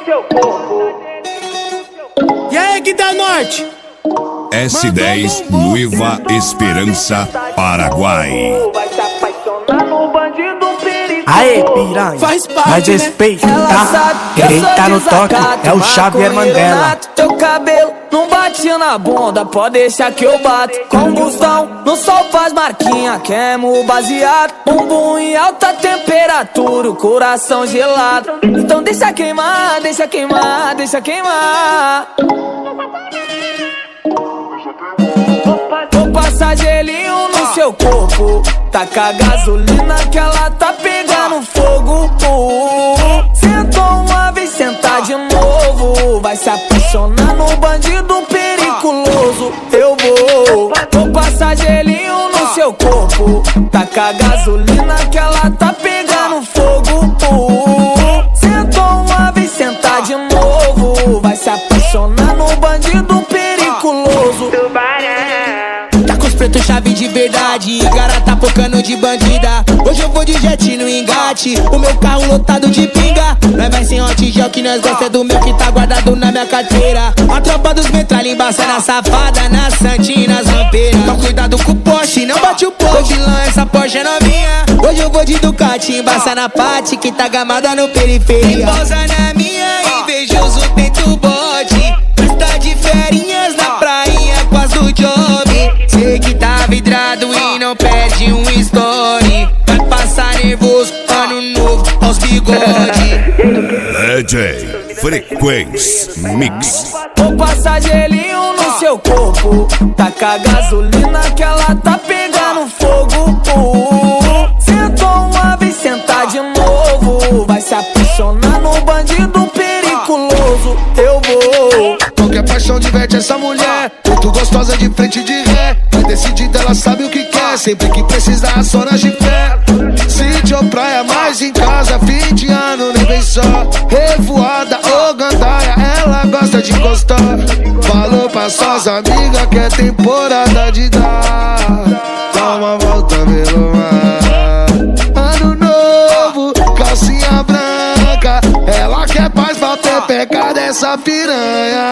seu corpo. E aí, que da norte? S10 Noiva Esperança, Paraguai. Vai se apaixonar no bandido perigoso. Aê, piranha, Faz parte, mais né? respeito, Ela tá? sabe que eu Quem sou tá no toque desacato, é o Xavier maconheiro Mandela. nato. Teu cabelo não bate na bunda, pode deixar que eu bato. Combustão, no sol faz marquinha, queimo o baseado. Bumbum em alta temperatura, o coração gelado. Então deixa queimar, deixa queimar, deixa queimar. Vou passar gelinho no seu corpo, taca gasolina que ela tá pegando fogo. Sentou uma vez, senta de novo, vai se apaixonar no bandido periculoso. Eu vou passar gelinho no seu corpo, taca gasolina que ela tá pegando fogo. Sentou uma vez, senta de novo, vai se apaixonar no bandido periculoso. Tá com os pretos chave de verdade, cara tá focando de bandida. Hoje eu vou de jet no engate, o meu carro lotado de pinga. Nós vai sem hot gel que nós gosta do meu que tá guardado na minha carteira. A tropa dos metralha embaça na safada, na santinha, nas rampeiras. Então cuidado com o Porsche, não bate o pô de lã, essa Porsche é novinha. Hoje eu vou de Ducati, embaça na Pati que tá gamada no periferia. Pousa na minha, invejoso tenta o bote. Tá de ferinhas na prainha com as do job. Sei que tá vidrado e não perde um story. Vai passar nervoso, ano novo aos bigode. DJ Frequência Mix. Vou passar gelinho no seu corpo, taca gasolina que ela tá pegando fogo. Sentou uma vez, senta de novo, vai se apaixonar no bandido periculoso. Eu vou. Qualquer paixão diverte essa mulher, muito gostosa de frente de ré. Vai decidida, ela sabe o que quer, sempre que precisar só na fé. Sítio ou praia, mais em casa, fim de ano nem vem só. Revoada ou gandaia, ela gosta de encostar. Falou pra suas amigas que é temporada de dar. Dá uma volta pelo mar. Ano novo, calcinha branca, ela quer paz pra ter pecado essa piranha.